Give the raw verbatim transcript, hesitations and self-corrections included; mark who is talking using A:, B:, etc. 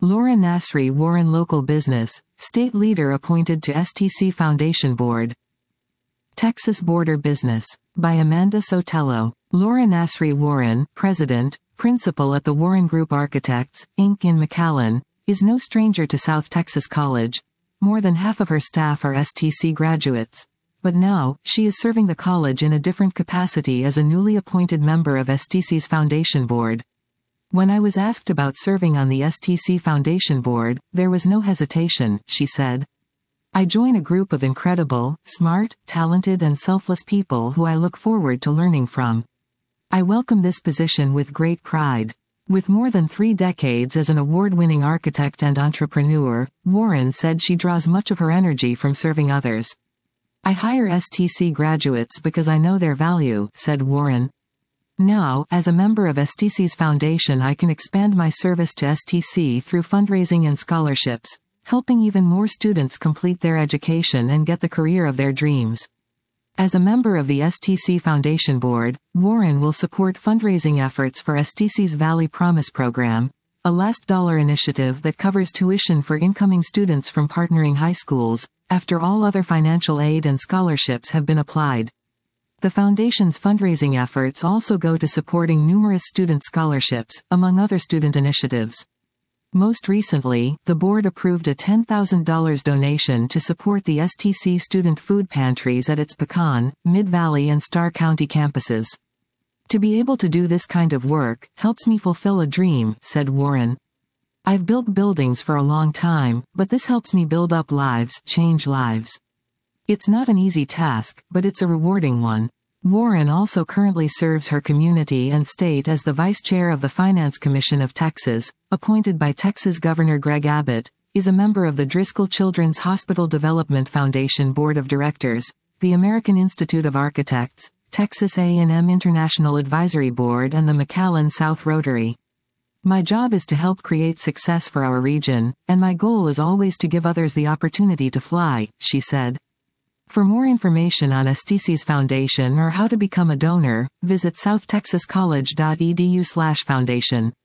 A: Laura Nasri Warren Local Business, State Leader appointed to S T C Foundation Board. Texas Border Business. By Amanda Sotelo. Laura Nasri Warren, President, Principal at the Warren Group Architects, Incorporated in McAllen, is no stranger to South Texas College. More than half of her staff are S T C graduates. But now, she is serving the college in a different capacity as a newly appointed member of S T C's Foundation Board. When I was asked about serving on the S T C Foundation Board, there was no hesitation, she said. I join a group of incredible, smart, talented and selfless people who I look forward to learning from. I welcome this position with great pride. With more than three decades as an award-winning architect and entrepreneur, Warren said she draws much of her energy from serving others. I hire S T C graduates because I know their value, said Warren. Now, as a member of S T C's foundation, I can expand my service to S T C through fundraising and scholarships, helping even more students complete their education and get the career of their dreams. As a member of the S T C Foundation Board, Warren will support fundraising efforts for S T C's Valley Promise program, a last dollar initiative that covers tuition for incoming students from partnering high schools, after all other financial aid and scholarships have been applied. The Foundation's fundraising efforts also go to supporting numerous student scholarships, among other student initiatives. Most recently, the board approved a ten thousand dollars donation to support the S T C student food pantries at its Pecan, Mid-Valley and Starr County campuses. To be able to do this kind of work helps me fulfill a dream, said Warren. I've built buildings for a long time, but this helps me build up lives, change lives. It's not an easy task, but it's a rewarding one. Warren also currently serves her community and state as the Vice Chair of the Finance Commission of Texas, appointed by Texas Governor Greg Abbott, is a member of the Driscoll Children's Hospital Development Foundation Board of Directors, the American Institute of Architects, Texas A and M International Advisory Board and the McAllen South Rotary. My job is to help create success for our region, and my goal is always to give others the opportunity to fly, she said. For more information on S T C's foundation or how to become a donor, visit south texas college dot e d u slash foundation.